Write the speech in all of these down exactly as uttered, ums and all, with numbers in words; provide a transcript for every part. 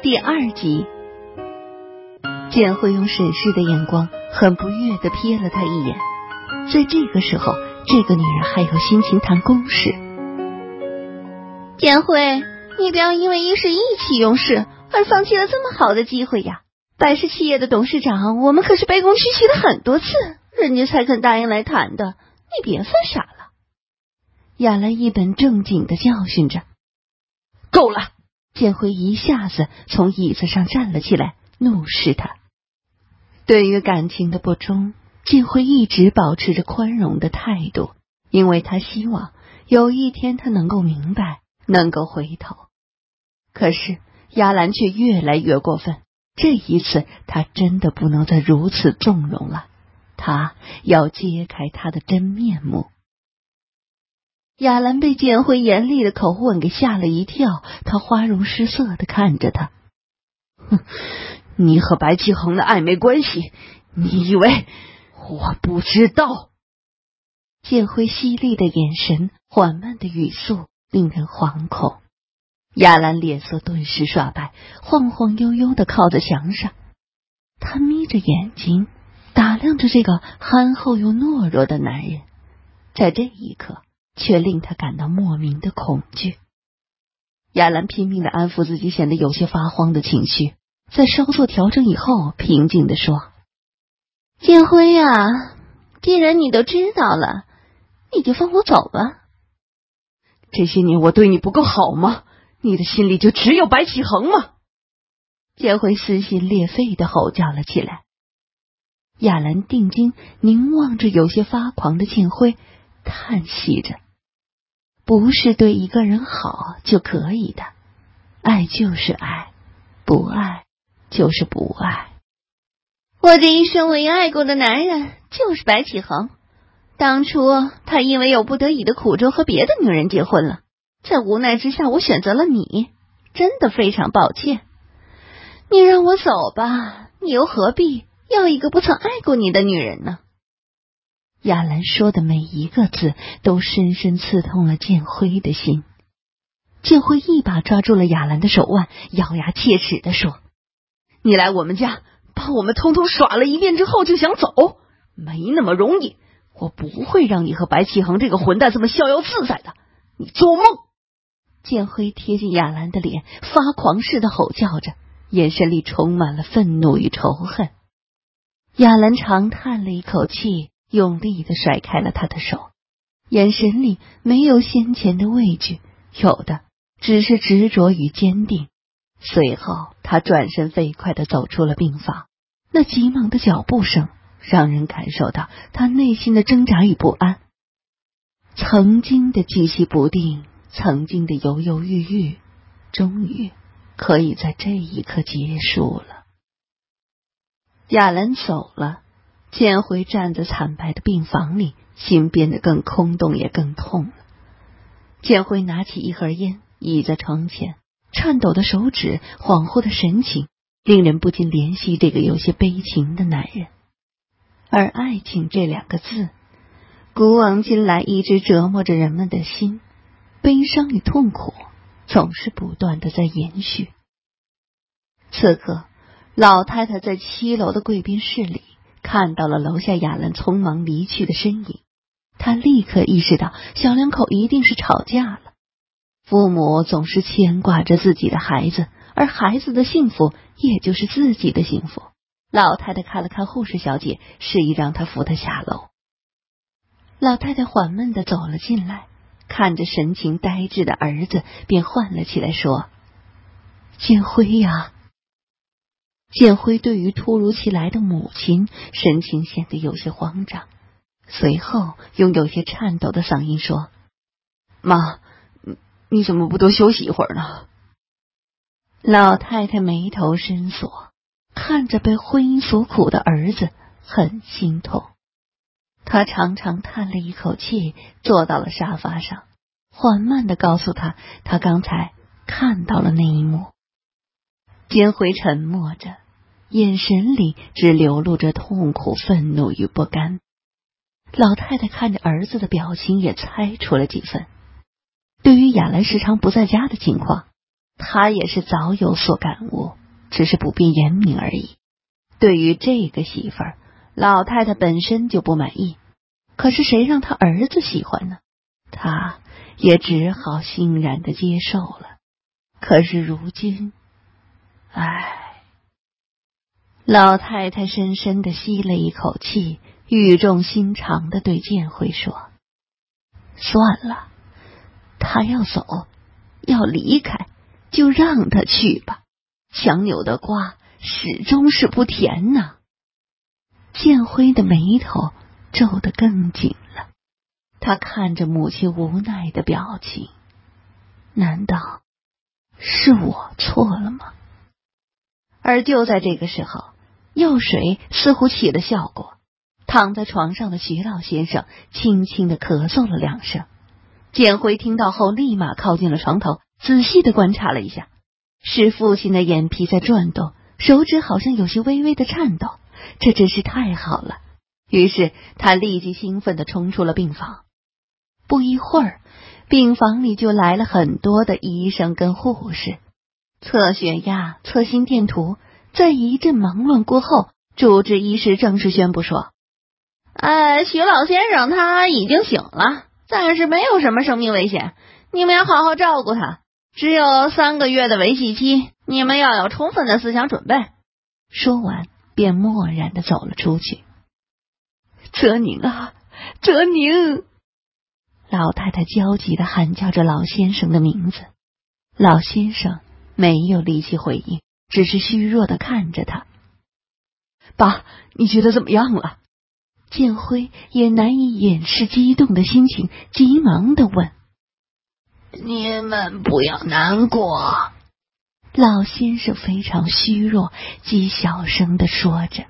第二集，建辉用审视的眼光很不悦地瞥了他一眼。在这个时候，这个女人还有心情谈公事。建辉，你不要因为一时意气用事而放弃了这么好的机会呀！百世企业的董事长，我们可是卑躬屈膝了很多次，人家才肯答应来谈的，你别犯傻了。亚兰一本正经地教训着。够了！建辉一下子从椅子上站了起来，怒视他。对于感情的不忠，建辉一直保持着宽容的态度，因为他希望有一天他能够明白，能够回头。可是亚兰却越来越过分，这一次他真的不能再如此纵容了，他要揭开他的真面目。亚兰被建辉严厉的口吻给吓了一跳，他花容失色地看着他。哼，你和白启恒的暧昧关系，你以为我不知道？建辉犀利的眼神，缓慢的语速，令人惶恐。亚兰脸色顿时刷白，晃晃悠悠地靠在墙上。他眯着眼睛打量着这个憨厚又懦弱的男人，在这一刻却令他感到莫名的恐惧。亚兰拼命地安抚自己显得有些发慌的情绪，在稍作调整以后，平静地说：建辉呀、啊，既然你都知道了，你就放我走吧。这些年我对你不够好吗？你的心里就只有白启恒吗？建辉撕心裂肺地吼叫了起来。亚兰定睛凝望着有些发狂的建辉，叹息着。不是对一个人好就可以的，爱就是爱，不爱就是不爱。我这一生唯一爱过的男人就是白启恒，当初他因为有不得已的苦衷和别的女人结婚了，在无奈之下我选择了你，真的非常抱歉。你让我走吧，你又何必要一个不曾爱过你的女人呢？亚兰说的每一个字都深深刺痛了建辉的心。建辉一把抓住了亚兰的手腕，咬牙切齿地说：你来我们家把我们通通耍了一遍之后就想走，没那么容易，我不会让你和白启恒这个混蛋这么逍遥自在的，你做梦！建辉贴近亚兰的脸，发狂似的吼叫着，眼神里充满了愤怒与仇恨。亚兰长叹了一口气，用力地甩开了他的手，眼神里没有先前的畏惧，有的只是执着与坚定。随后他转身飞快地走出了病房，那急忙的脚步声让人感受到他内心的挣扎与不安。曾经的举棋不定，曾经的犹犹豫豫，终于可以在这一刻结束了。亚兰走了，建辉站在惨白的病房里，心变得更空洞也更痛了。建辉拿起一盒烟，倚在床前，颤抖的手指，恍惚的神情，令人不禁怜惜这个有些悲情的男人。而爱情这两个字，古往今来一直折磨着人们的心，悲伤与痛苦总是不断的在延续。此刻老太太在七楼的贵宾室里看到了楼下亚兰匆忙离去的身影，她立刻意识到小两口一定是吵架了。父母总是牵挂着自己的孩子，而孩子的幸福也就是自己的幸福。老太太看了看护士小姐，示意让她扶她下楼。老太太缓慢地走了进来，看着神情呆滞的儿子，便唤了起来说：建辉呀！建辉对于突如其来的母亲神情显得有些慌张，随后用有些颤抖的嗓音说：妈，你怎么不多休息一会儿呢？老太太眉头深锁，看着被婚姻所苦的儿子，很心痛。她长长叹了一口气，坐到了沙发上，缓慢地告诉他，他刚才看到了那一幕。建辉沉默着，眼神里只流露着痛苦、愤怒与不甘。老太太看着儿子的表情，也猜出了几分。对于亚兰时常不在家的情况， 他也是早有所感悟，只是不便言明而已。对于这个媳妇儿，老太太本身就不满意，可是谁让他儿子喜欢呢？他也只好欣然的接受了。可是如今，唉，老太太深深的吸了一口气，语重心长的对建辉说：算了，他要走，要离开，就让他去吧，强扭的瓜始终是不甜呐。建辉的眉头皱得更紧了，他看着母亲无奈的表情，难道是我错了吗？而就在这个时候，药水似乎起了效果，躺在床上的徐老先生轻轻地咳嗽了两声。建辉听到后立马靠近了床头，仔细地观察了一下，是父亲的眼皮在转动，手指好像有些微微的颤抖，这真是太好了。于是他立即兴奋地冲出了病房。不一会儿，病房里就来了很多的医生跟护士，测血压、测心电图。在一阵忙乱过后，主治医师正式宣布说：哎，徐老先生他已经醒了，暂时没有什么生命危险，你们要好好照顾他，只有三个月的维系期，你们要有充分的思想准备。说完便默然地走了出去。哲宁啊，哲宁！老太太焦急地喊叫着老先生的名字。老先生没有力气回应，只是虚弱地看着他。爸，你觉得怎么样了？建辉也难以掩饰激动的心情，急忙地问。 你们不要难过。 老先生非常虚弱，极小声地说着。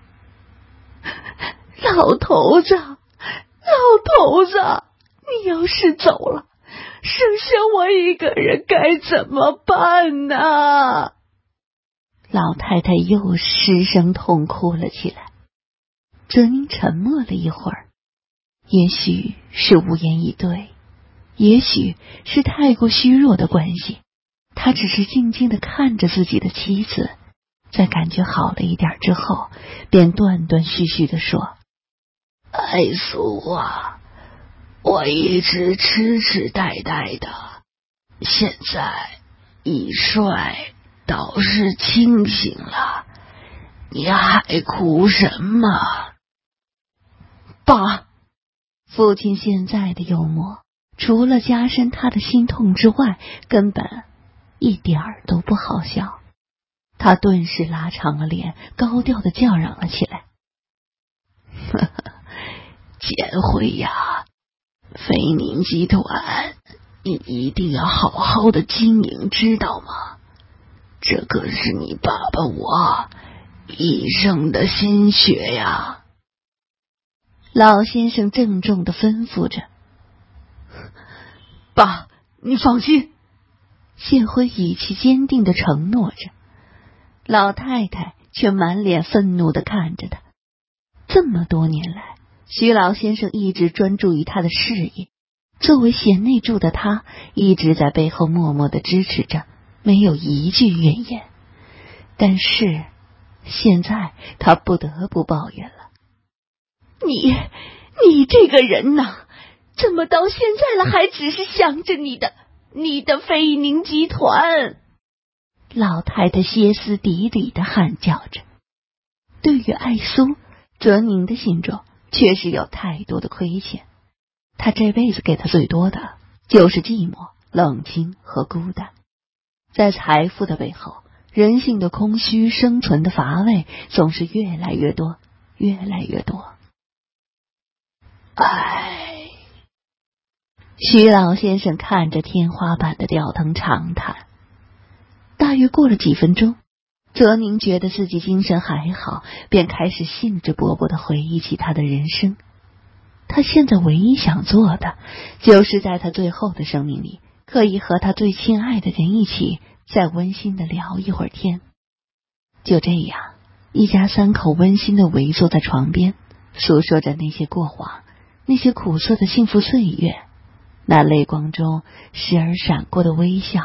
老头子，老头子，你要是走了，剩下我一个人该怎么办呢？老太太又失声痛哭了起来。哲宁沉默了一会儿，也许是无言以对，也许是太过虚弱的关系，他只是静静地看着自己的妻子，在感觉好了一点之后，便断断续续地说： 爱苏啊，我一直痴痴呆呆的，现在一睡倒是清醒了，你还哭什么？ 爸，父亲现在的幽默，除了加深他的心痛之外，根本一点儿都不好笑。他顿时拉长了脸，高调的叫嚷了起来： 建辉呀，菲宁集团你一定要好好的经营，知道吗？这可是你爸爸我一生的心血呀。 老先生郑重地吩咐着。 爸，你放心。 建辉语气坚定地承诺着。老太太却满脸愤怒地看着他。这么多年来，徐老先生一直专注于他的事业，作为贤内助的他一直在背后默默地支持着，没有一句怨言。但是现在他不得不抱怨了。你你这个人呐，怎么到现在了还只是想着你的你的菲宁集团？老太太歇斯底里地喊叫着。对于爱苏，哲宁的心中确实有太多的亏欠，他这辈子给他最多的就是寂寞、冷清和孤单。在财富的背后，人性的空虚、生存的乏味总是越来越多，越来越多。 唉， 徐老先生看着天花板的吊灯长叹。大约过了几分钟，哲宁觉得自己精神还好，便开始兴致勃勃地回忆起他的人生。他现在唯一想做的，就是在他最后的生命里，可以和他最亲爱的人一起再温馨地聊一会儿天。就这样，一家三口温馨地围坐在床边，诉说着那些过往，那些苦涩的幸福岁月。那泪光中时而闪过的微笑，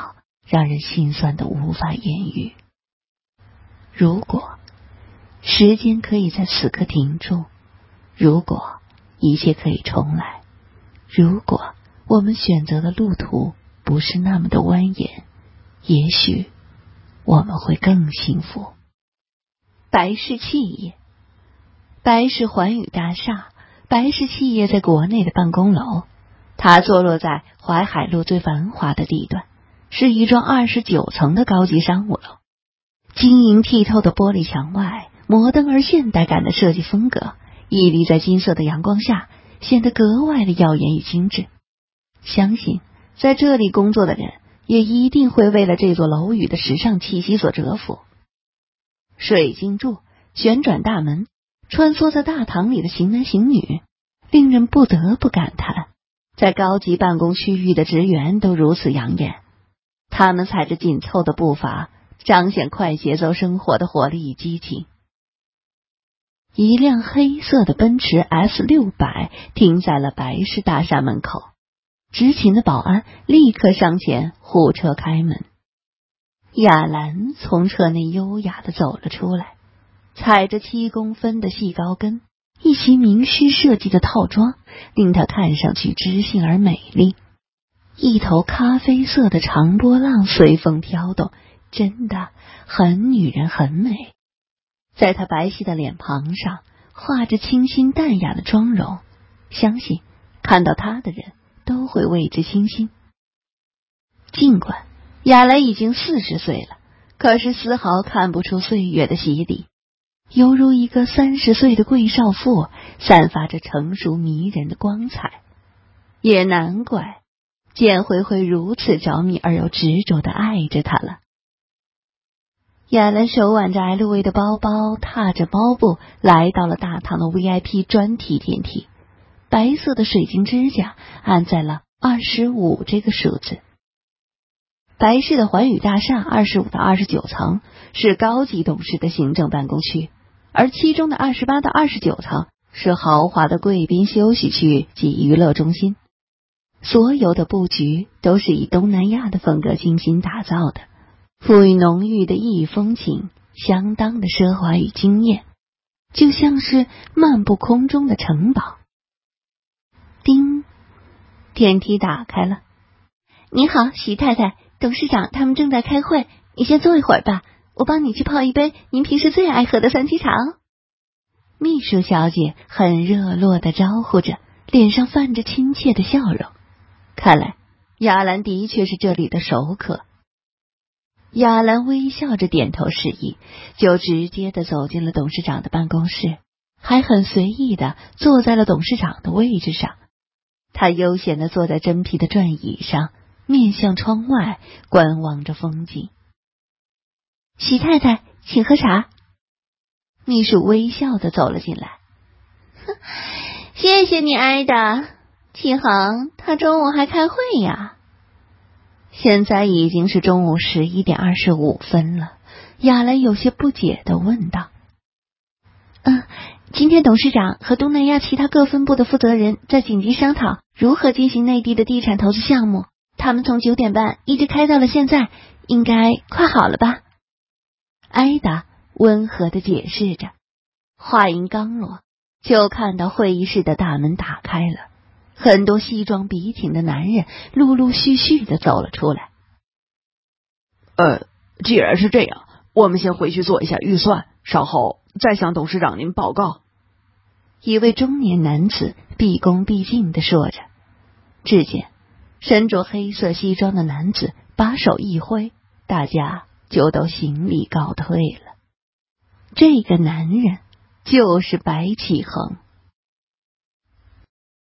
让人心酸的无法言喻。如果时间可以在此刻停住，如果一切可以重来，如果我们选择的路途不是那么的蜿蜒，也许我们会更幸福。白氏企业，白氏环宇大厦，白氏企业在国内的办公楼，它坐落在淮海路最繁华的地段，是一幢二十九层的高级商务楼。晶莹剔透的玻璃墙外，摩登而现代感的设计风格屹立在金色的阳光下，显得格外的耀眼与精致。相信在这里工作的人也一定会为了这座楼宇的时尚气息所折服。水晶柱、旋转大门，穿梭在大堂里的行男行女，令人不得不感叹，在高级办公区域的职员都如此养眼。他们踩着紧凑的步伐，彰显快节奏生活的活力与激情。一辆黑色的奔驰 S 六百 停在了白氏大厦门口，执勤的保安立刻上前护车开门。亚兰从车内优雅地走了出来，踩着七公分的细高跟，一袭名师设计的套装令她看上去知性而美丽。一头咖啡色的长波浪随风飘动，真的很女人很美。在她白皙的脸庞上画着清新淡雅的妆容，相信看到她的人都会为之倾心。尽管亚兰已经四十岁了，可是丝毫看不出岁月的洗礼，犹如一个三十岁的贵少妇，散发着成熟迷人的光彩。也难怪简辉会如此着迷而又执着地爱着她了。亚兰手挽着 L V 的包包，踏着包布来到了大堂的 V I P 专题电梯，白色的水晶指甲按在了二十五这个数字。白氏的环宇大厦二十五到二十九层是高级董事的行政办公区，而其中的二十八到二十九层是豪华的贵宾休息区及娱乐中心。所有的布局都是以东南亚的风格精心打造的，赋予浓郁的异域风情，相当的奢华与惊艳，就像是漫步空中的城堡。叮，电梯打开了。你好，徐太太，董事长他们正在开会，你先坐一会儿吧，我帮你去泡一杯您平时最爱喝的三七茶。秘书小姐很热络地招呼着，脸上泛着亲切的笑容。看来亚兰的确是这里的熟客。亚兰微笑着点头示意，就直接地走进了董事长的办公室，还很随意地坐在了董事长的位置上。他悠闲地坐在真皮的转椅上，面向窗外观望着风景。徐太太，请喝茶。秘书微笑地走了进来。谢谢你，艾达。启航，他中午还开会呀。现在已经是中午十一点二十五分了，亚兰有些不解地问道：嗯，今天董事长和东南亚其他各分部的负责人在紧急商讨如何进行内地的地产投资项目，他们从九点半一直开到了现在，应该快好了吧？艾达温和地解释着。话音刚落，就看到会议室的大门打开了，很多西装笔挺的男人陆陆续续地走了出来。 呃，既然是这样，我们先回去做一下预算，稍后再向董事长您报告。 一位中年男子毕恭毕敬地说着。只见身着黑色西装的男子把手一挥，大家就都行礼告退了。这个男人就是白启恒。